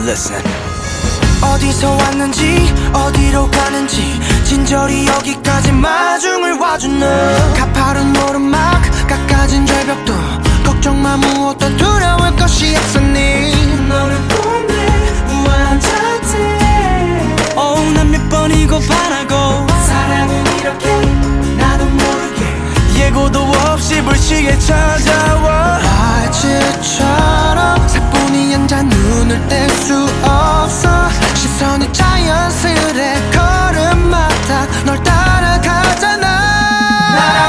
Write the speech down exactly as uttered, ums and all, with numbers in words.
listen. 어디서 왔는지 어디로 가는지 진저리 여기까지 마중을 와준 너 가파른 오르막 깎아진 절벽도 걱정 마 무엇도 두려울 것이 없었니 너를 보내 우아한 자태 oh 난 몇 번이고 바라고 사랑은 이렇게 나도 모르게 예고도 없이 불시에 찾아와